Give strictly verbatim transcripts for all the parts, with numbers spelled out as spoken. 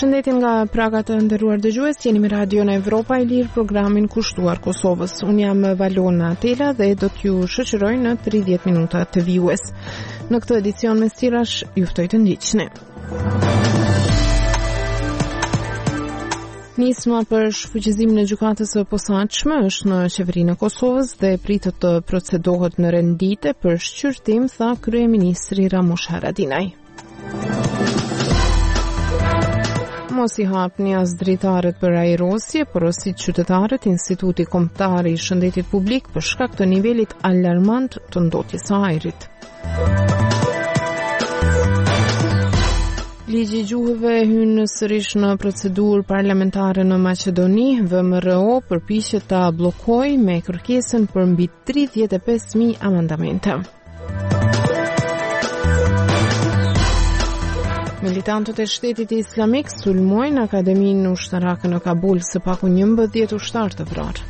Përshëndetje nga Praga të nderuar dëgjues, jeni me Radio në Evropa e Lirë, programin kushtuar Kosovës. Unë jam Valona Atela dhe do t'ju shoqëroj në tridhjetë minuta të vijues. Në këtë edicion me stirash, ju ftoj të ndiqni. Nisma për shfuqizimin e gjykatës së posaçme është në qeverinë e Kosovës dhe pritet të procedohet në rendite për shqyrtim, tha kryeministri Ramush Haradinaj. Mos i hapni as dritaret për ajrosje, porosit qytetarët Instituti Kombëtar i Shëndetit Publik për shkak të nivelit alarmant të ndotjes së ajrit. Ligji i gjuhëve hyn sërish në procedurë parlamentare në Maqedoni. V M R O përpiqet ta bllokojë me kërkesën për mbi tridhjetë e pesë mijë amandamente. Militantët e Shtetit Islamik sulmojnë Akademinë Ushtarake në Kabul, së paku njëmbëdhjetë ushtarë të vrarë.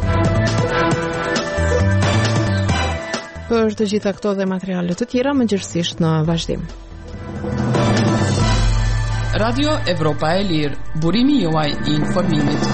Për të gjitha këto dhe materiale të tjera, mëngjesisht në vazhdim. Radio Evropa e Lirë, burimi juaj i informimit.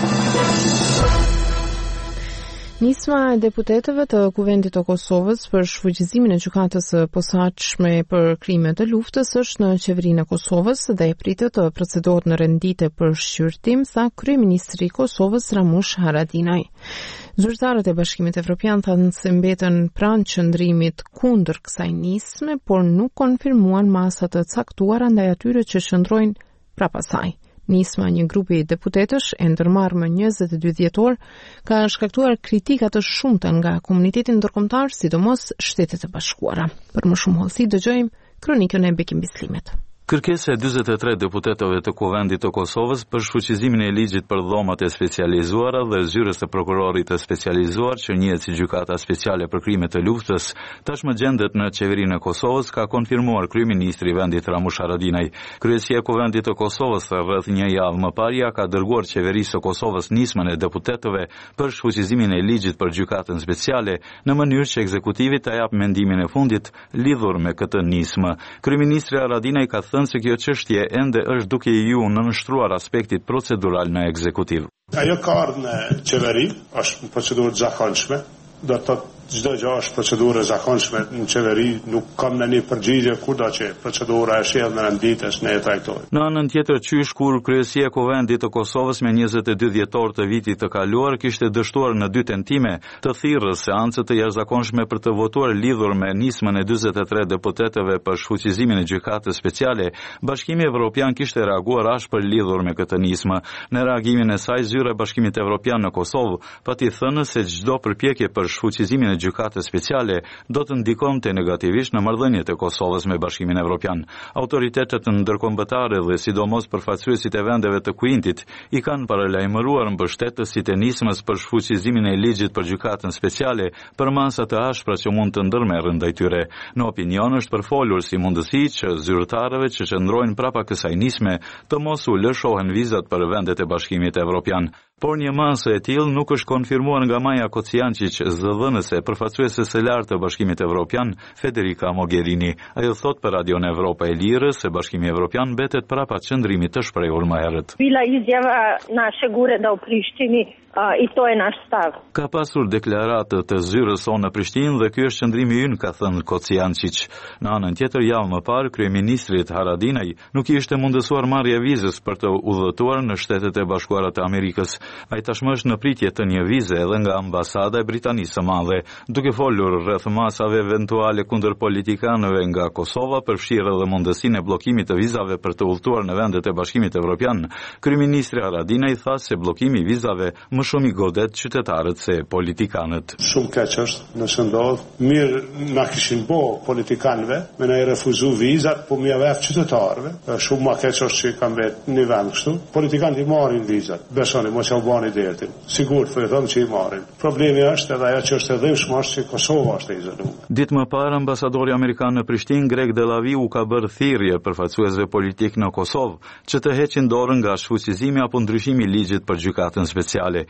Nisma e deputetëve të Kuvendit të Kosovës për shfuqizimin e gjykatës së posaçme për krime të luftës është në qeverinë e Kosovës dhe pritet të procedohet në rendite për shqyrtim, tha kryeministri i Kosovës Ramush Haradinaj. Zyrtarët e Bashkimit Evropian thanë se mbeten pranë qëndrimit kundër kësaj nisme, por nuk konfirmuan masa të caktuara ndaj atyre që qëndrojnë prapa saj. Nisma, një grupi deputetësh e ndërmarrë më njëzet e dy dhjetor, ka shkaktuar kritika të shumta nga komuniteti ndërkombëtar, sidomos Shtetet e Bashkuara. Për më shumë hollësi dëgjojmë kronikën e Bekim Bislimet. Kërkesa e dyzet e tre deputetëve të Kuvendit të Kosovës për shfuqizimin e ligjit për dhomat e specializuara dhe zyrës të prokurorit të specializuar që njihet si gjykata speciale për krime të luftës, tashmë gjendet në qeverinë e Kosovës, ka konfirmuar kryeministri i vendit Ramush Haradinaj. Kryesia e Kuvendit të Kosovës rreth një javë më parë ka dërguar qeverisë së Kosovës nismën e deputetëve për shfuqizimin e ligjit për gjykatën speciale në mënyrë që ekzekutivi ta japë mendimin e fundit lidhur me këtë nismë. Kryeministri Haradinaj ka thënë se kjo çështje ende është duke i ju nënshtruar aspektit procedural në ekzekutiv. Ajo ka ardhur në qeveri, është një procedurë të zakonshme, do të thotë çdo gjë është procedurë e zakonshme në qeveri, nuk kam në një përgjigje kurdo që procedura e sjell në renditës në e trajtojë. Në anën tjetër, qysh kur Kryesia e Kuvendit të Kosovës me njëzet e dy dhjetor të vitit të kaluar kishte dështuar në dy tentime të thirrës seancë të jashtëzakonshme për të votuar lidhur me nismën e dyzet e tre deputetëve për shfuqizimin e gjykatës speciale, Bashkimi Evropian kishte reaguar ashpër lidhur me këtë nismë. Në reagimin e saj, zyra e Bashkimit Evropian në Kosovë pati thënë se çdo përpjekje për shfuqizimin e gjykatës speciale do të ndikonte negativisht në marrëdhëniet e Kosovës me Bashkimin Evropian. Autoritetet ndërkombëtare dhe sidomos përfaqësuesit e vendeve të Kuintit i kanë paralajmëruar mbështetësit e nismës për shfuqizimin e ligjit për gjykatën speciale për masa të ashpra që mund të ndërmerren ndaj tyre. Në opinion është përfolur si mundësi që zyrtarëve që qëndrojnë prapa kësaj nisme të mos u lëshohen vizat për vendet e Bashkimit Evropian. Por një masë e tillë nuk është konfirmuar nga Maja Kociančić, zëdhënëse përfaqësuese së lartë të Bashkimit Evropian, Federica Mogherini. Ajo thot për Radion Evropa e Lirë se Bashkimi Evropian mbetet prapa qëndrimit të shprehur më herët. Bila izjava naše gure da u Prištini i to je naš stav. Ka pasur deklaratë të zyrës sonë në Prishtinë dhe ky është qëndrimi ynë, ka thënë Kociančić. Në anën tjetër, javë më parë, kryeministrit Haradinaj nuk i ishte mundësuar marrja vizës për të udhëtuar në Shtetet e Bashkuara të Amerikës. Ai tashmë është në pritje të një vize edhe nga ambasada e Britanisë së Madhe, duke folur rreth masave eventuale kundër politikanëve nga Kosova, përfshirë edhe mundësinë e bllokimit të vizave për të udhëtuar në vendet e Bashkimit Evropian. Kryeministri Haradinaj tha se bllokimi i vizave më shumë i godet qytetarët se politikanët. Shumë keq është nëse ndodh, mirë na kishin bo politikanëve, me na i refuzu vizat, po më javë qytetarëve. Shumë më keq është që kanë vetë në vend kështu. Politikanët i marrin vizat. Besoni, mos ja u bani dertin. Sigurt po i them që i marrin. Problemi është edhe ajo që është e dhimbshme është që Kosova është e izoluar. Ditë më parë, ambasadori amerikan në Prishtinë, Greg Delavi, u ka bërë thirrje përfaqësuesve politik në Kosovë që të heqin dorën nga shfuqizimi apo ndryshimi i ligjit për gjykatën speciale.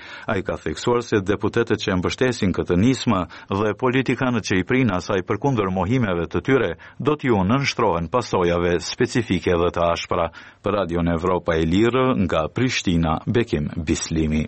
Ai ka theksuar se deputetët që mbështesin këtë nismë dhe politikanët që i prinë asaj përkundër mohimeve të tyre do t'ju nënshtrohen pasojave specifike dhe të ashpra. Për Radion Evropa e Lirë nga Prishtina, Bekim Bislimi.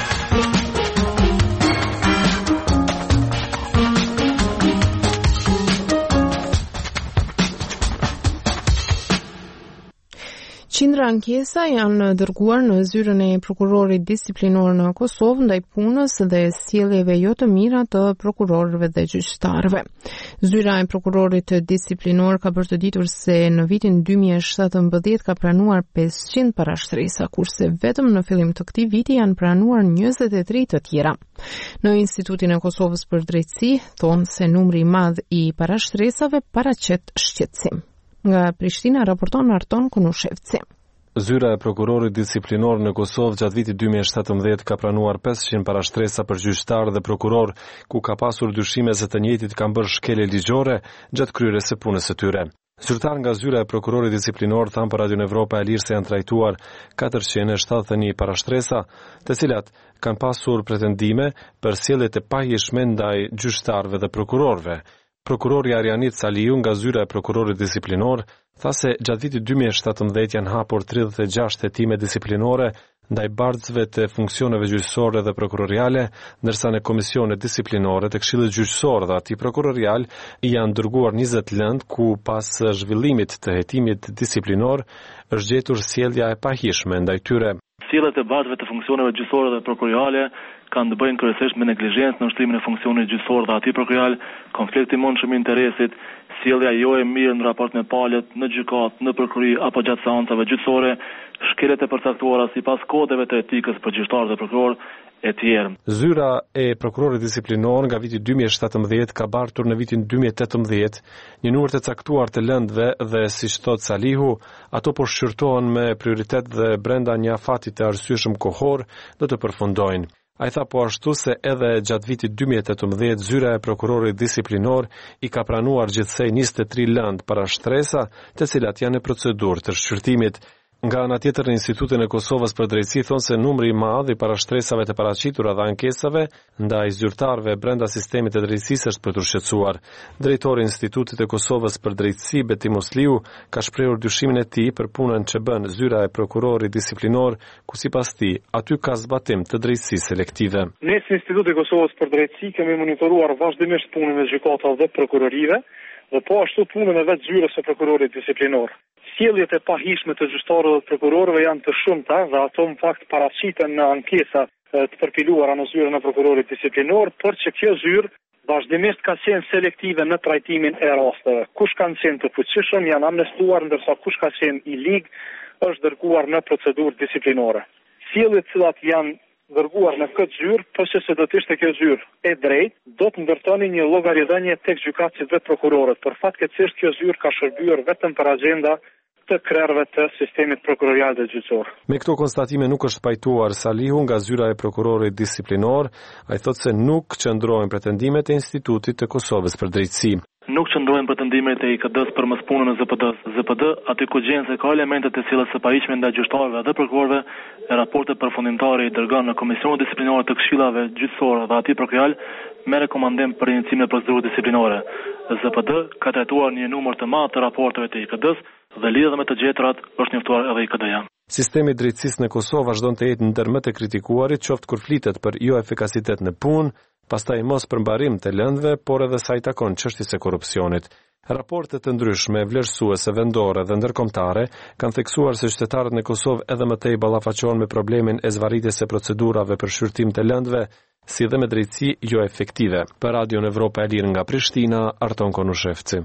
Qindra ankesa janë dërguar në zyrën e prokurorit disiplinor në Kosovë ndaj punës dhe sjelljeve jo të mira të prokurorëve dhe gjyqtarëve. Zyra e prokurorit disiplinor ka bërë të ditur se në vitin dy mijë e shtatëmbëdhjetë ka pranuar pesëqind parashtresa, kurse vetëm në fillim të këtij viti janë pranuar njëzet e tre të tjera. Në Institutin e Kosovës për Drejtësi thonë se numri i madh i parashtresave paraqet shqetësim. Nga Prishtina raporton Arton Kunushevci. Zyra e prokurorit disiplinor në Kosovë gjatë vitit dy mijë e shtatëmbëdhjetë ka pranuar pesëqind parashtresa për gjyqtar dhe prokuror, ku ka pasur dyshime se të njëjtit kanë bërë shkelje ligjore gjatë kryerjes së punës së tyre. Zyrtar nga zyra e prokurorit disiplinor thanë për Radion Evropa e Lirë se janë trajtuar katërqind e shtatëdhjetë e një parashtresa, të cilat kanë pasur pretendime për sjelljet e pahijshme ndaj gjyqtarëve dhe prokurorëve. Prokurori Arianit Saliu nga zyra e prokurorit disiplinor tha se gjatë vitit dy mijë e shtatëmbëdhjetë janë hapur tridhjetë e gjashtë hetime disiplinore ndaj bardhësve të funksioneve gjyqësore dhe prokuroriale, ndërsa në komisionet disiplinore të Këshillit Gjyqësor dhe atij prokurorial janë dërguar njëzet lëndë ku pas zhvillimit të hetimit disiplinor është gjetur sjellja e pahishme ndaj tyre. Sjelljet e bardhëve të funksioneve gjyqësore dhe prokuroriale kanë të bëjnë kryesisht me neglizhencë në ushtrimin e funksionit gjyqësor dhe atij prokurorial, konflikt i mundshëm i interesit, sjellja jo e mirë në raport me palët, në gjykat, në prokurori apo gjatë seancave gjyqësore, shkeljet e përcaktuara sipas kodeve të etikës për gjyqtarë dhe prokuror e tjerë. Zyra e prokurorit disiplinor nga viti dy mijë e shtatëmbëdhjetë ka bartur në vitin dy mijë e tetëmbëdhjetë një numër të caktuar të lëndëve dhe siç thot Salihu, ato po shqyrtohen me prioritet dhe brenda një afati të arsyeshëm kohor do të përfundojnë. Ai tha po ashtu se edhe gjatë vitit dy mijë e tetëmbëdhjetë zyra e prokurorit disiplinor i ka pranuar gjithsej njëzet e tre lëndë parashtresa, të cilat janë në procedurë të shqyrtimit. Nga ana tjetër, në Institutin e Kosovës për Drejtësi thonë se numri i madh i parashtresave të paraqitura dhe ankesave ndaj zyrtarëve brenda sistemit të drejtësisë është për të shqetësuar. Drejtori i Institutit e Kosovës për Drejtësi, Beti Musliu, ka shprehur dyshimin e tij për punën që bën zyra e prokurorit disiplinor, ku sipas tij aty ka zbatim të drejtësisë selektive. Ne si Instituti i Kosovës për Drejtësi kemi monitoruar vazhdimisht punën e gjykatave dhe prokurorive dhe po ashtu punën e vetë zyrës së prokurorit disiplinor. Sjelljet e pahishme të gjyqtarëve dhe prokurorëve janë të shumta dhe ato në fakt paraqiten në ankesa të përpiluara në zyrën e prokurorit disiplinor, por që kjo zyrë vazhdimisht ka qenë selektive në trajtimin e rasteve. Kush kanë qenë të fuqishëm janë amnestuar, ndërsa kush ka qenë i ligë është dërguar në procedurë disiplinore. Sjelljet të cilat janë dërguar në këtë zyrë, për që se do të ishte kjo zyrë e drejtë, do të ndërtoni një llogaridhënie tek gjykatësit dhe prokurorët. Për fatkeqësisht kjo zyrë ka shërbyer vetëm për agjenda të krerëve të sistemit prokurorial dhe gjyqësor. Me këto konstatime nuk është pajtuar Salihu nga zyra e prokurorit disiplinor, ai thotë se nuk qëndrojnë pretendimet e Institutit të Kosovës për Drejtësi. Nuk qëndrojnë pretendimet e I K D-s për mëspunën e Z P D-s. Z P D, aty ku gjen se ka elemente të sjelljes së pajishme ndaj gjyqtarëve dhe prokurorëve, e raportet përfundimtare I dërgon në Komisionin Disiplinor të Këshillave Gjyqësore dhe atij prokurorial me rekomandim për iniciim në procedurë disiplinore. Z P D ka trajtuar një numër të madh të raporteve të I K D-s dhe lidhur me të gjetrat është njoftuar edhe I K D-ja. Sistemi i drejtësisë në Kosovë vazhdon të jetë ndër më të kritikuarit, qoftë kur flitet për jo efikasitet në punë, pastaj mos përmbarim të lëndëve, por edhe sa I takon çështjes së korrupsionit. Raportet të ndryshme, vlerësuese, vendore dhe ndërkombëtare kanë theksuar se qytetarët në Kosovë edhe më tej ballafaqohen me problemin e zvarritjes së procedurave për shqyrtim të lëndëve, si dhe me drejtësi jo efektive. Për Radion Evropa e Lirë nga Prishtina, Arton Konushevci.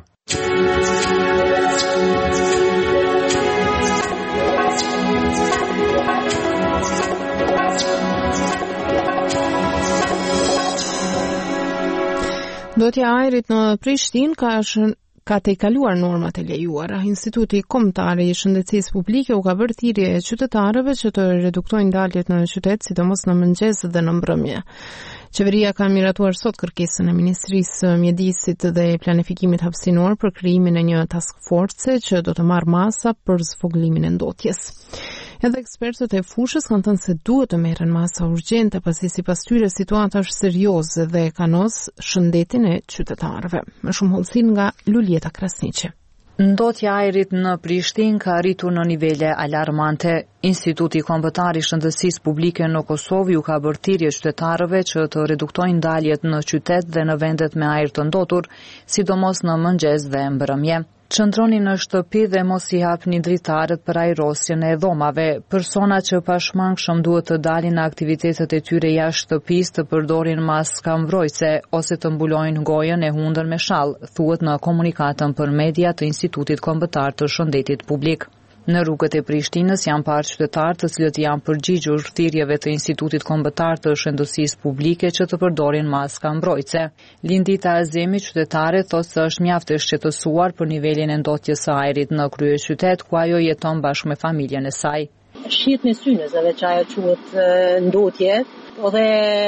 Ndotja e ajrit në Prishtinë ka shën ka tejkaluar normat e lejuara. Instituti Kombëtar i Shëndetësisë Publike u ka bërë thirrje qytetarëve që të reduktojnë daljet në qytet, sidomos në mëngjes dhe në mbrëmje. Qeveria ka miratuar sot kërkesën e Ministrisë Mjedisit dhe Planifikimit Hapësinor për krijimin e një task force që do të marrë masa për zvogëlimin e ndotjes. Edhe ekspertët e fushës kanë thënë se duhet të merren masa urgjente pasi sipas tyre situata është serioze dhe kanos shëndetin e qytetarëve. Më shumë hollësi nga Lulieta Krasniqi. Ndotja e ajrit në Prishtinë ka arritur në nivele alarmante. Instituti Kombëtar i Shëndetësisë Publike në Kosovë ju ka bërë thirrje qytetarëve që të reduktojnë daljet në qytet dhe në vendet me ajër të ndotur, sidomos në mëngjes dhe mbrëmje. Qëndroni në shtëpi dhe mos i hapni dritarët për ajrosjen e dhomave. Persona që pashmangshëm duhet të dalin në aktivitetet e tyre jashtë shtëpisë të përdorin maska mbrojtëse ose të mbulojnë gojën e hundër me shall, thuhet në komunikatën për media të Institutit Kombëtar të Shëndetit Publik. Në rrugët e Prishtinës janë parë qytetarë të cilët janë përgjigjur thirrjeve të Institutit Kombëtar të Shëndetësisë Publike që të përdorin maska mbrojtëse. Lindita Azemi, qytetare, thotë se është mjaft e shqetësuar për nivelin e ndotjes së ajrit në kryeqytet, ku ajo jeton bashkë me familjen e saj. Shit në synës edhe që ajo quhet ndotje, edhe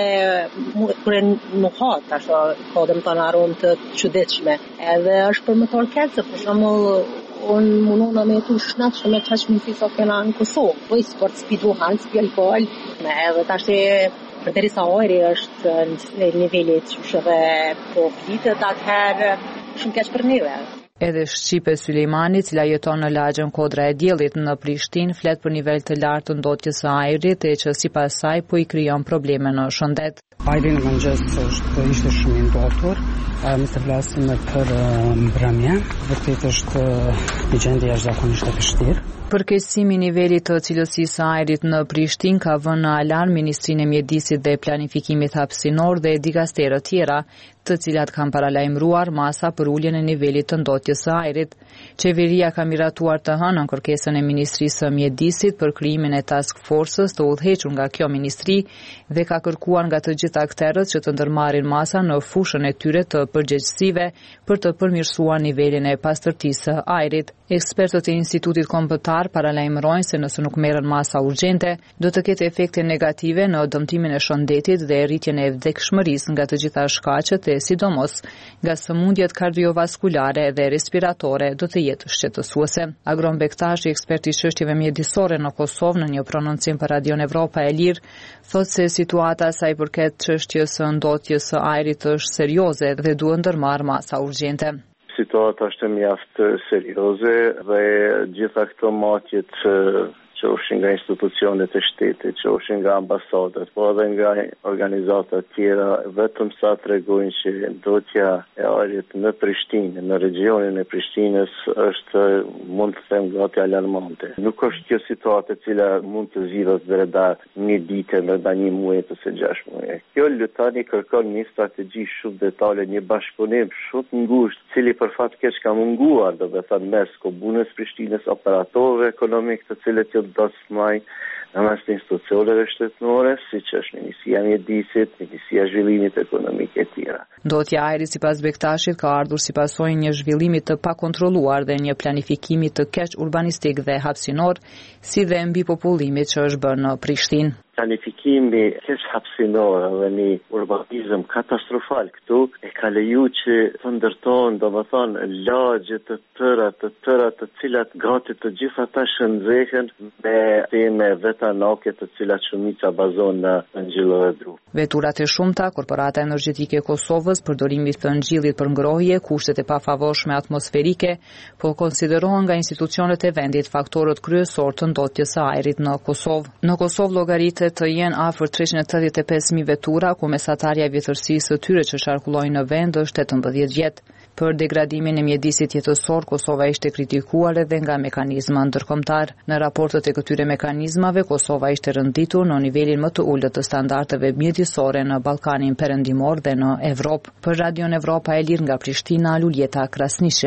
kur nuk ha ashtu ka domethënë aromë të çuditshme. Edhe është për më të keq, për shembull unë mundona me tu shnat që me qaq mundësi sa kena në Kosovë. Bëj sport, s'pi duhan, s'pi alkohol. Edhe tash përderisa ajri është në nivelit që shëve po flitet, atëherë shumë keq për neve. Edhe Shqipe Sulejmani, cila jeton në lagjën Kodra e Diellit në Prishtinë, flet për nivel të lartë të ndotjes së ajrit e që sipas saj po i krijon probleme në shëndet. Ajri në mëngjes është ishte shumë i ndotur, më të flasim për mbrëmje, vërtet është një gjendje jashtëzakonisht e vështirë. Përkeqësimi i nivelit të cilësisë së ajrit në Prishtinë ka vënë në alarm Ministrinë e Mjedisit dhe Planifikimit Hapësinor dhe dikasterë tjera, të cilat kanë paralajmëruar masa për uljen e nivelit të ndotjes së ajrit. Qeveria ka miratuar të hënën kërkesën e Ministrisë së Mjedisit për krijimin e task force-s të udhëhequr nga kjo ministri dhe ka kërkuar nga të gjithë aktorët që të ndërmarrin masa në fushën e tyre të përgjegjësive për të përmirësuar nivelin e pastërtisë së ajrit. Ekspertët e Institutit Kombëtar paralajmërojnë se nëse nuk merren masa urgjente, do të ketë efekte negative në dëmtimin e shëndetit dhe rritjen e vdekshmërisë nga të gjitha shkaqet e sidomos nga sëmundjet kardiovaskulare dhe respiratore do të jetë shqetësuese. Agron Bektashi, ekspert i çështjeve mjedisore në Kosovë, në një prononcim për Radion Evropa e Lirë, thotë se situata sa i përket çështjes së ndotjes së ajrit është serioze dhe duhet ndërmarrë masa urgjente. Situata është mjaft serioze dhe gjitha këto matjet që ushin nga institucionet e shtetit, që ushin nga ambasadat, po edhe nga organizatat tjera, vetëm sa tregojnë që ndotja e ajrit në Prishtinë, në regionin e Prishtinës është, mund të them, gati alarmante. Nuk është kjo situatë e cila mund të zgjidhet brenda një dite, brenda një muaji ose gjashtë muaj. Kjo tani kërkon një strategji shumë detale, një bashkëpunim shumë të ngushtë, cili për fat keq ka munguar, do të thënë mes komunës Prishtinës, operatorëve ekonomik, të cilët dasmaj në mes të institucioneve shtetërore, siç është Ministria e Mjedisit, Ministria e Zhvillimit Ekonomik e tjera. Ndotja e ajrit sipas Bektashit ka ardhur si pasojë një zhvillimi të pakontrolluar dhe një planifikimi të keq urbanistik dhe hapësinor, si dhe mbi popullimit që është bërë në Prishtinë. Planifikimi keq hapësinor dhe një urbanizëm katastrofal këtu e ka leju që të ndërtohen, domethënë, lagje të tëra, të tëra, të cilat gati të gjitha ata shëndzehen me teme vetanake të cilat shumica bazon në ngjillë dhe dru. Veturat e shumta, Korporata Energjetike e Kosovës, përdorimi të ngjillit për ngrohje, kushtet e pafavorshme atmosferike, po konsiderohen nga institucionet e vendit faktorët kryesor të ndotjes së ajrit në Kosovë. Në Kosovë llogaritet të jenë afër treqind e tetëdhjetë e pesë mijë vetura, ku mesatarja e vjetërsisë së tyre që qarkullojnë në vend është tetëmbëdhjetë vjet. Për degradimin e mjedisit jetësor, Kosova ishte kritikuar edhe nga mekanizma ndërkombëtar. Në raportet e këtyre mekanizmave, Kosova ishte rënditur në nivelin më të ulët të standardeve mjedisore në Ballkanin Perëndimor dhe në Evropë. Për Radion Evropa e Lirë nga Prishtina, Lulieta Krasniqi.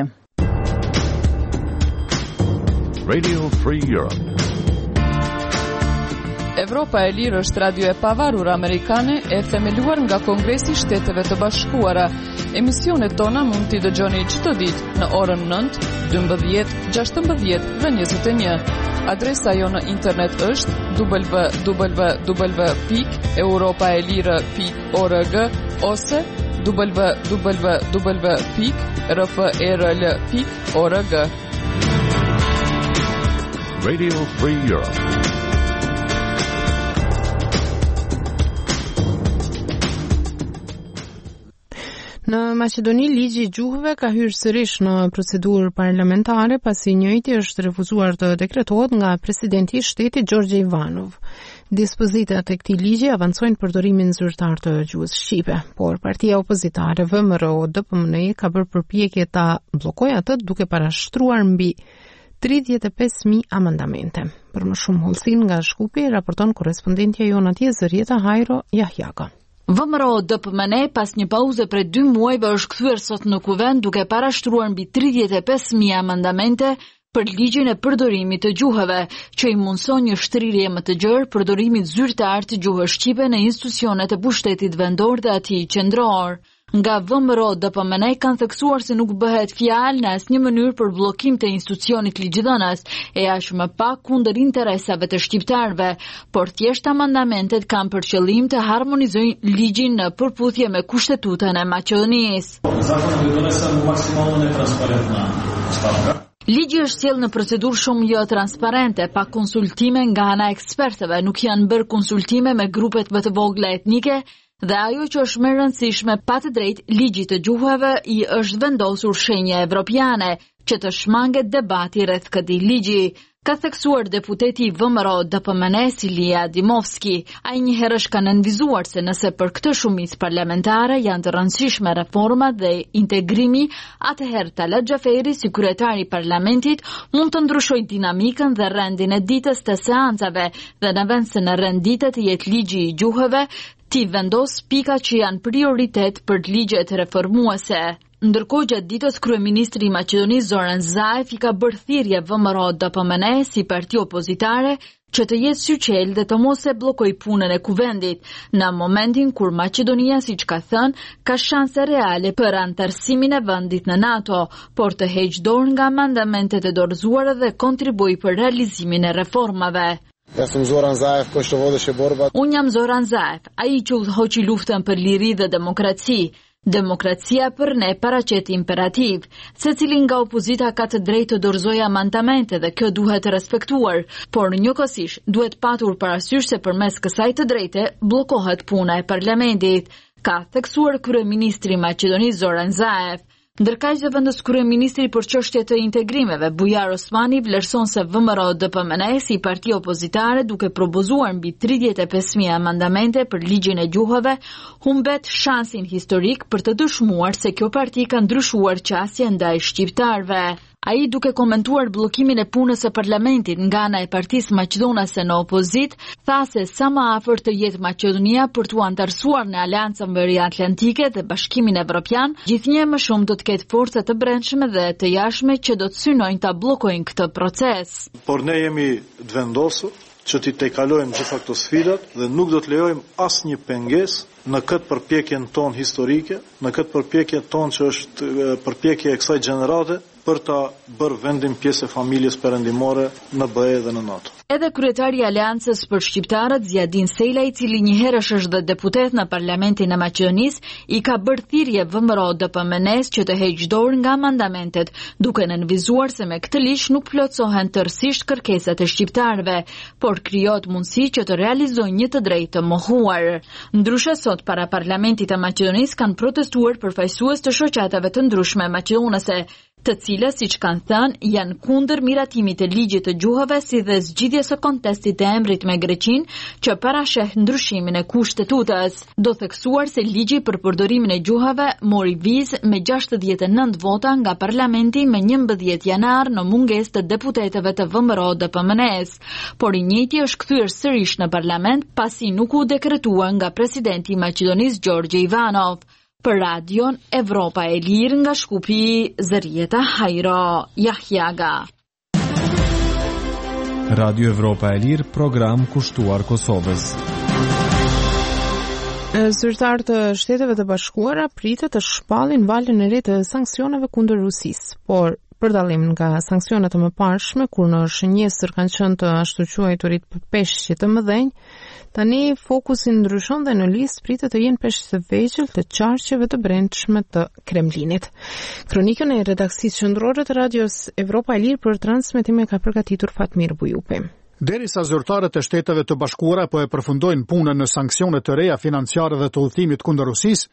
Radio Free Europe. Evropa e Lirë është radio e pavarur amerikane e themeluar nga Kongresi i Shteteve të Bashkuara. Emisionet tona mund t'i dëgjoni çdo ditë në orën nëntë, dymbëdhjetë, gjashtëmbëdhjetë dhe njëzet e një. Adresa jo në internet është w w w pikë europaelire pikë org ose w w w pikë r f e r l pikë org. Radio Free Europe. Në Maqedoni, ligji i gjuhëve ka hyrë sërish në procedurë parlamentare pasi njëjti është refuzuar të dekretohet nga presidenti i shtetit Gjorgje Ivanov. Dispozitat e këtij ligji avancojnë përdorimin zyrtar të gjuhës shqipe, por partia opozitare V M R O D P M N ka bërë përpjekje ta bllokojë atë duke parashtruar mbi tridhjetë e pesë mijë amendamente. Për më shumë hollësin nga Shkupi, raporton korrespondentja jon atje Zërieta Hajro Jahjaka. V M R O D P M N pas një pauze prej dy muajve është kthyer sot në kuvend duke parashtruar mbi tridhjetë e pesë mijë amendamente për ligjin e përdorimit të gjuhëve, që i mundson një shtrirje më të gjerë përdorimit zyrtar të gjuhës shqipe në institucionet e pushtetit vendor dhe atij qendror. Nga V M R O D P M N kanë theksuar se nuk bëhet fjalë në asnjë mënyrë për bllokim të institucionit ligjidhënës, e aq më pak kundër interesave të shqiptarëve, por thjesht amendamentet kanë për qëllim të harmonizojnë ligjin në përputhje me Kushtetutën e Maqedonisë. Ligji është sjellë në procedurë shumë jo transparente, pa konsultime nga ana e ekspertëve, nuk janë bërë konsultime me grupet më të vogla etnike, dhe ajo që është më e rëndësishme, pa të drejtë, ligji të gjuhëve i është vendosur shenja evropiane, që të shmanget debati rreth këtij ligji, ka theksuar deputeti V M R O D P M N Silia Dimovski. Ai njëherë është ka nënvizuar se nëse për këtë shumicë parlamentare janë të rëndësishme reformat dhe integrimi, atëherë Talat Xhaferi, si kryetari i parlamentit, mund të ndryshojë dinamikën dhe rendin e ditës të seancave, dhe në vend se në rend ditë të jetë ligji i gjuhëve, ti vendos pika që janë prioritet për ligjet reformuese. Ndërkohë, gjatë ditës, kryeministri i Maqedonisë Zoran Zaev i ka bërë thirrje V M R O D P M N si parti opozitare që të jetë syqel dhe të mos e bllokojë punën e kuvendit, në momentin kur Maqedonia, siç ka thënë, ka shanse reale për anëtarësimin e vendit në NATO, por të heqë dorë nga amendamentet e dorëzuara dhe kontribuoj për realizimin e reformave. Ja sam Zoran Zaev, ko što vodeše borba. Unë jam Zoran Zaev, ai që udhëhoqi luftën për liri dhe demokraci. Demokracia për ne paraqet imperativ. Secili nga opozita ka të drejtë të dorëzojë amendamente dhe kjo duhet të respektuar, por njëkohësisht duhet patur parasysh se përmes kësaj të drejte bllokohet puna e parlamentit, ka theksuar kryeministri i Maqedonisë Zoran Zaev. Ndërkaq që vendos kryeministri për çështje të integrimeve, Bujar Osmani vlerëson se V M R O D P M N si parti opozitare duke propozuar mbi tridhjetë e pesë mijë amendamente për ligjin e gjuhëve, humbet shansin historik për të dëshmuar se kjo parti ka ndryshuar qasje ndaj shqiptarëve. Ai, duke komentuar bllokimin e punës së parlamentit nga ana e Partisë Maqedonase në opozit, tha se sa më afër të jetë Maqedonia për t'u antarësuar në Aleancën Veriatlantike dhe Bashkimin Evropian, gjithnjë më shumë do të ketë forca të brendshme dhe të jashtme që do të synojnë ta bllokojnë këtë proces. Por ne jemi të vendosur që t'i tejkalojmë gjitha këto sfidat dhe nuk do të lejojmë asnjë pengesë në këtë përpjekjen tonë historike, në këtë përpjekje tonë që është përpjekje e kësaj gjenerate për ta bërë vendin pjesë e familjes perëndimore në B E dhe në NATO. Edhe kryetari i Aleancës për Shqiptarët, Zjadin Sela, i cili njëherësh është dhe deputet në Parlamentin e Maqedonisë, i ka bërë thirrje V M R O D P M N që të heqë dorë nga amendamentet, duke nënvizuar se me këtë ligj nuk plotësohen tërësisht kërkesat e shqiptarëve, por krijohet mundësi që të realizojnë një të drejtë të mohuar. Ndryshe, sot para Parlamentit të Maqedonisë kanë protestuar përfaqësues të shoqatave të ndryshme maqedonase, të cilës, siç kanë thënë, janë kundër miratimit të ligjit të gjuhëve si dhe zgjidhjes së kontestit të emrit me Greqinë, që parasheh ndryshimin e kushtetutës. Do theksuar se ligji për përdorimin e gjuhëve mori vizë me gjashtëdhjetë e nëntë vota nga Parlamenti me njëmbëdhjetë janar në mungesë të deputetëve të V M R O D P M N-s, por i njëjti është kthyer sërish në parlament pasi nuk u dekretua nga presidenti i Maqedonisë Gjorgje Ivanov. Për radion Evropa e Lirë nga Shkupi, Zërieta Hajro Jahjaga. Radio Evropa e Lirë, program kushtuar Kosovës. Zyrtarët të Shteteve të Bashkuara pritet të shpallin valën e re të sanksioneve kundër Rusisë, por për dallim nga sanksionet e mëparshme, kur në shënjesër kanë qenë të ashtu quajturit peshqi të mëdhenj, tani fokusi ndryshon dhe në listë pritet të jenë peshqi të vegjël të qarqeve të brendshme të Kremlinit. Kronikën e redaksisë qendrore të radios Evropa e Lirë për transmetim e ka përgatitur Fatmir Bujupi. Derisa zyrtarët e Shteteve të Bashkuara po e përfundojnë punën në sanksionet të reja financiare dhe të udhëtimit kundër Rusisë,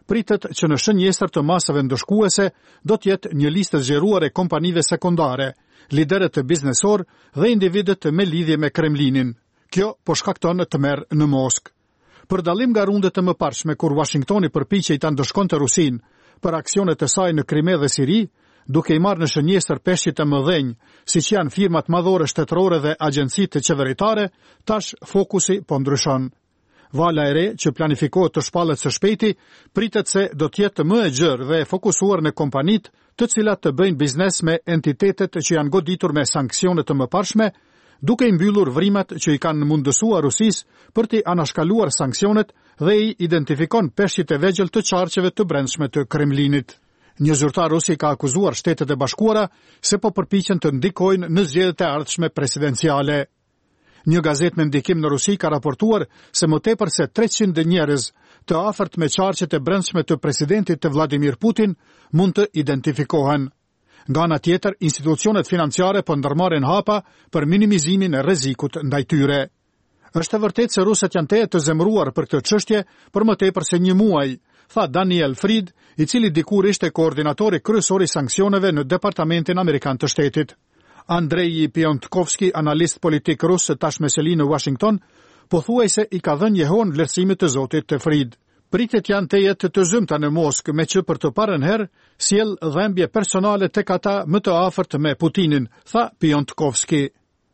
pritet që në shënjestër të masave ndëshkuese do të jetë një listë zgjeruar e kompanive sekondare, liderët të biznesor dhe individët me lidhje me Kremlinin. Kjo po shkakton të merr në Moskë. Për dallim nga rundet e mëparshme kur Washingtoni përpiqej ta ndëshkonte Rusinë për aksionet e saj në Krime dhe Siri, duke i marrë në shënjestër peshqit e mëdhenj, siç janë firmat madhore shtetërore dhe agjencitë qeveritare, tash fokusi po ndryshon. Vala e re që planifikohet të shpallet së shpejti, pritet se do të jetë më e gjerë dhe e fokusuar në kompanitë të cilat të bëjnë biznes me entitetet që janë goditur me sanksione të mëparshme, duke i mbyllur vrimat që i kanë mundësuar Rusisë për t'i anashkaluar sanksionet dhe i identifikon peshqit e vegjël të qarqeve të brendshme të Kremlinit. Një zyrtar rus i ka akuzuar Shtetet e Bashkuara se po përpiqen të ndikojnë në zgjedhjet e ardhshme presidenciale. Një gazetë me ndikim në Rusi ka raportuar se më tepër se treqind njerëz të afërt me qarqet e brendshme të presidentit të Vladimir Putin mund të identifikohen. Nga ana tjetër, institucionet financiare po ndërmarrin hapa për minimizimin e rrezikut ndaj tyre. Është e vërtetë se rusët janë teje të zemëruar për këtë çështje për më tepër se një muaj, tha Daniel Fried, i cili dikur ishte koordinatori kryesor i sanksioneve në Departamentin Amerikan të Shtetit. Andrei Piontkovski, analist politik rus tashmë seli në Washington, pothuajse i ka dhënë jehon vlerësimit të zotit të Fried. Pritet janë të jetë të zymta në Moskë, me që për të parën herë sjell dhembje personale tek ata më të afërt me Putinin, tha Piontkovski.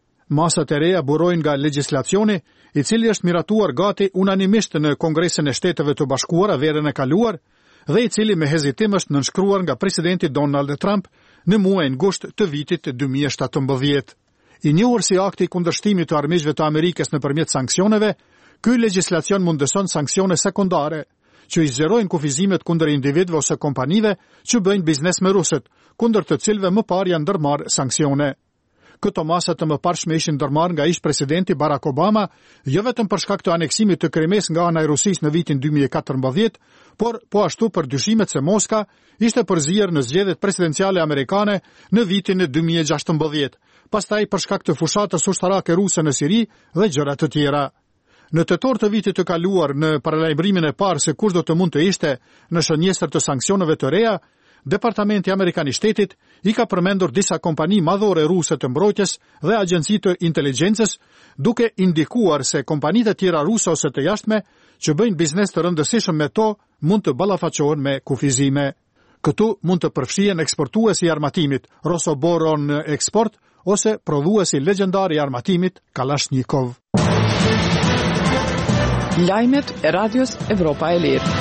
Masat e reja burojnë nga legjislacioni, i cili është miratuar gati unanimisht në Kongresin e Shteteve të Bashkuara verën e kaluar dhe i cili me hezitim është nënshkruar nga presidenti Donald Trump në muajin gusht të vitit dy mijë e shtatëmbëdhjetë. I njohur si akti i kundërshtimit të armiqve të Amerikës nëpërmjet sanksioneve, ky legjislacion mundëson sanksione sekondare, që i zgjerojnë kufizimet kundër individëve ose kompanive që bëjnë biznes me rusët, kundër të cilëve më parë janë ndërmarrë sanksione. Këto masa të mëparshme ishin ndërmarrë nga ish presidenti Barack Obama, jo vetëm për shkak të aneksimit të Krimes nga ana e Rusisë në vitin dy mijë e katërmbëdhjetë, por po ashtu për dyshimet se Moska ishte përzier në zgjedhjet presidenciale amerikane në vitin e dy mijë e gjashtëmbëdhjetë, pastaj për shkak të fushatës ushtarake ruse në Siri dhe gjëra të tjera. Në tetor të vitit të kaluar, në paralajmërimin e parë se kush do të mund të ishte në shënjestër të sanksioneve të reja, Departamenti Amerikan i Shtetit i ka përmendur disa kompani madhore ruse të mbrojtjes dhe agjenci të inteligjencës, duke indikuar se kompanitë të tjera ruse ose të jashtme që bëjnë biznes të rëndësishëm me to mund të ballafaqohen me kufizime. Këtu mund të përfshihen eksportuesi i armatimit Rosoboron Export ose prodhuesi legjendar i armatimit Kalashnikov. Lajmet e Radios Evropa e Lirë.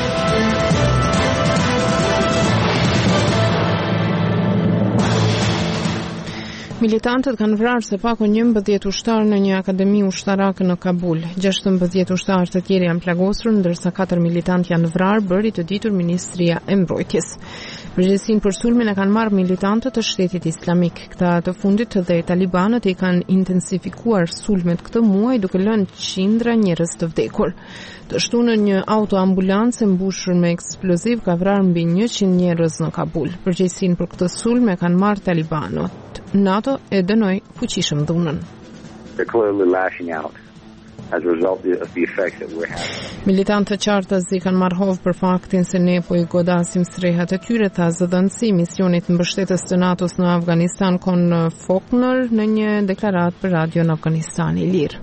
Militantët kanë vrarë së paku njëmbëdhjetë ushtarë në një akademi ushtarake në Kabul. gjashtëmbëdhjetë ushtarë të tjerë janë plagosur, ndërsa katër militantë janë vrarë, bëri të ditur Ministria e Mbrojtjes. Përgjegjësinë për sulmin e kanë marrë militantët të Shtetit Islamik. Këta të fundit dhe talibanët i kanë intensifikuar sulmet këtë muaj, duke lënë qindra njerëz të vdekur. Të shtunë një autoambulancë mbushur me eksploziv ka vrarë mbi njëqind njerëz në Kabul. Përgjegjësinë për këtë sulm e kanë marrë talibanët. NATO e dënoi fuqishëm dhunën. They're clearly lashing out as a result of the effects that we're having. Militantë të qartësi kanë marrë hovë për faktin se ne po i godasim strehat e tyre, tha zëdhënësi misionit mbështetës të NATO-s në Afganistan Kon Faulkner në një deklaratë për Radio në Afganistan i Lirë.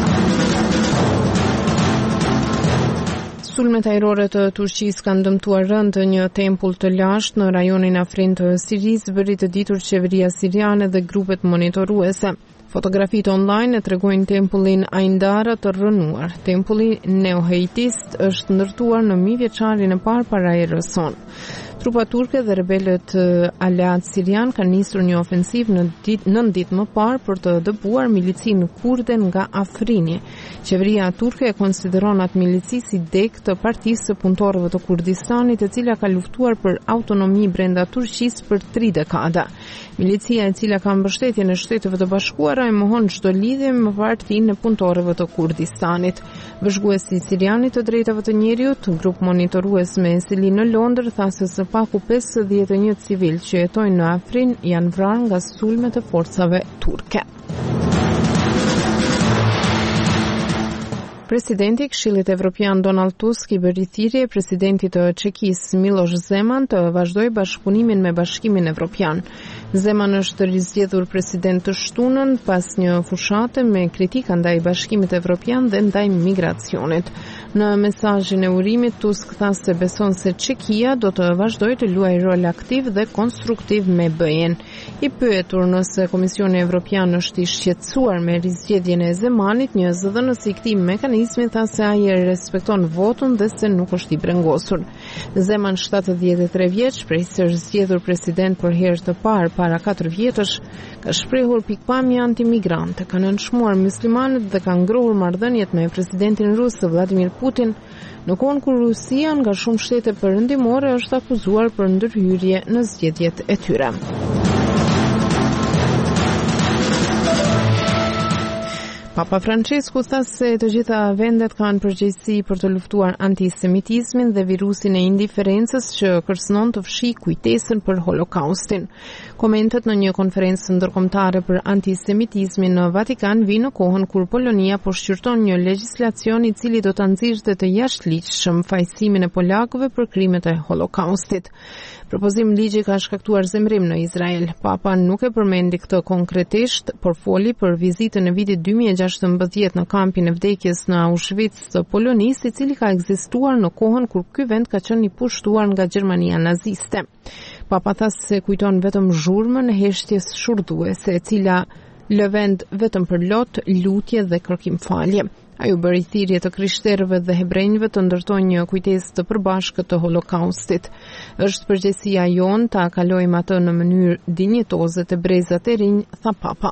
Sulmet ajrore të Turqisë kanë dëmtuar rënd një tempull të lashtë në rajonin afrin të Sirisë, bëri të ditur qeveria siriane dhe grupet monitoruese. Fotografitë online e tregojnë tempullin Aindara të rënuar. Tempulli neoheitist është ndërtuar në mijëvjeçarin e parë para erës sonë. Trupat turke dhe rebelët aleat sirian kanë nisur një ofensiv në ditë nën ditë më parë për të dëbuar milicin kurde nga Afrini. Qeveria turke e konsideron atë milici si dek të partisë së punëtorëve të Kurdistanit, e cila ka luftuar për autonomi brenda Turqisë për tri dekada. Milicia, e cila ka mbështetjen e Shteteve të Bashkuara, e mohon çdo lidhje me Partinë e Punëtorëve të Kurdistanit. Vëzhguesi sirianit të drejtave të njeriut, grup monitorues me seli në Londër, tha se së paku pesëdhjetë e një civil që jetojnë në Afrin janë vrarë nga sulmet e forcave turke. Presidenti i Këshillit Evropian Donald Tusk i bëri thirrje presidentit të Çekisë Miloš Zeman të vazhdojë bashkëpunimin me Bashkimin Evropian. Zeman është rizgjedhur president të shtunën pas një fushate me kritika ndaj Bashkimit Evropian dhe ndaj migracionit. Në mesazhin e urimit, Tusk tha se beson se Çekia do të vazhdojë të luajë rol aktiv dhe konstruktiv me B E-n. I pyetur nëse Komisioni Evropian është i shqetësuar me rizgjedhjen e Zemanit, një zëdhënës i këtij mekanizmi tha se ai e respekton votën dhe se nuk është i brengosur. Zeman, shtatëdhjetë e tre vjeç, prej se është zgjedhur president për herë të parë para katër vjetësh, ka shprehur pikpamje antimigrante, ka nënshmuar muslimanët dhe ka ngrohur marrëdhëniet me presidentin rus Vladimir Putin, në kohën kur Rusia nga shumë shtete perëndimore është akuzuar për ndërhyrje në zgjedhjet e tyre. Papa Francesku tha se të gjitha vendet kanë përgjegjësi për të luftuar antisemitizmin dhe virusin e indiferencës që kërcënon të fshijë kujtesën për Holokaustin. Komentet në një konferencë ndërkombëtare për antisemitizmin në Vatikan vinë në kohën kur Polonia po shqyrton një legjislacion i cili do ta nxirrte të jashtëligjshëm fajësimin e polakëve për krimet e Holokaustit. Propozim ligji ka shkaktuar zemrim në Izrael. Papa nuk e përmendi këtë konkretisht, por foli për vizitën e vitit dy mijë e gjashtëmbëdhjetë në kampin e vdekjes në Auschwitz të Polonisë, i cili ka ekzistuar në kohën kur ky vend ka qenë i pushtuar nga Gjermania naziste. Papa tha se kujton vetëm zhurmën e heshtjes shurdhuese, e cila lë vend vetëm për lot, lutje dhe kërkim falje. Ai u bëri thirrje të krishterëve dhe hebrejve të ndërtojnë një kujtesë të përbashkët të Holokaustit. Është përgjegjësia jonë ta kalojmë atë në mënyrë dinjitoze të brezat e rinj, tha Papa.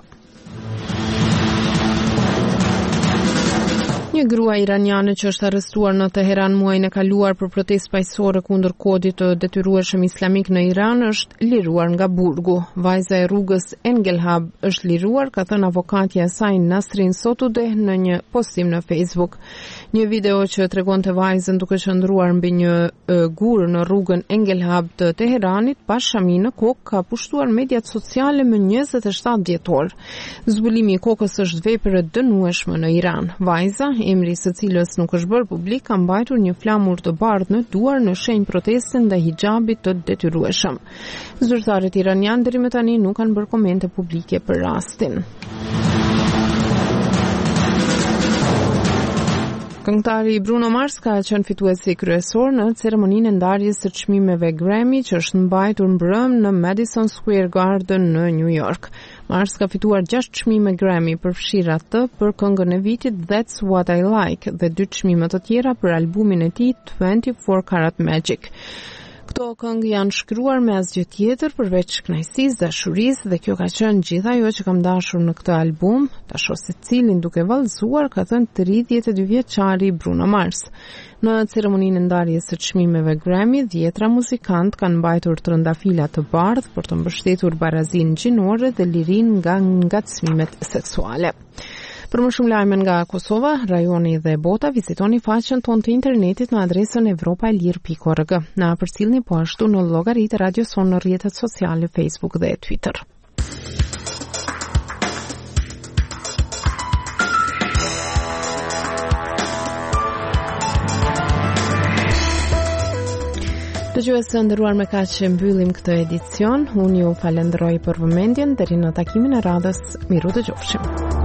Një grua iraniane që është arrestuar në Teheran muajin e kaluar për protestë paqësore kundër kodit të detyrueshëm islamik në Iran është liruar nga burgu. Vajza e rrugës Engelhab është liruar, ka thënë avokatja e saj Nasrin Sotude në një postim në Facebook. Një video që tregonte vajzën duke qëndruar mbi një e, gur në rrugën Engelhab të Teheranit pas shami në kokë ka pushtuar mediat sociale më njëzet e shtatë dhjetor. Zbulimi i kokës është vepër e dënueshme në Iran. Vajza, emri së cilës nuk është bërë publik, ka mbajtur një flamur të bardhë në duar në shenjë proteste ndaj hijabit të detyrueshëm. Zyrtarët iranian deri më tani nuk kanë bërë komente publike për rastin. Këngëtari Bruno Mars ka qenë fituesi kryesor në ceremoninë e ndarjes së çmimeve Grammy që është mbajtur mbrëm në Madison Square Garden në New York. Mars ka fituar gjashtë çmime Grammy, përfshirë atë për këngën e vitit That's What I Like dhe dy çmime të tjera për albumin e tij twenty-four Karat Magic. Këto këngë janë shkruar me asgjë tjetër përveç kënaqësisë, dashurisë, dhe kjo ka qenë gjithë ajo që kam dashur në këtë album, ta shoh se cilin duke vallëzuar, ka thënë tridhjetë e dy vjeçari Bruno Mars. Në ceremoninë e ndarjes së çmimeve Grammy, dhjetra muzikant kanë mbajtur trëndafila të bardhë për të mbështetur barazinë gjinore dhe lirinë nga ngacmimet seksuale. Për më shumë lajme nga Kosova, rajoni dhe bota, vizitoni faqen tonë të internetit në adresën evropaelir pikë org. Na përcjellni po ashtu në llogaritë Radio Son në rrjetet sociale Facebook dhe Twitter. Dëgjues të nderuar, me kaq që mbyllim këtë edicion. Unë ju falenderoj për vëmendjen, deri në takimin e radhës. Miru dëgjofshim.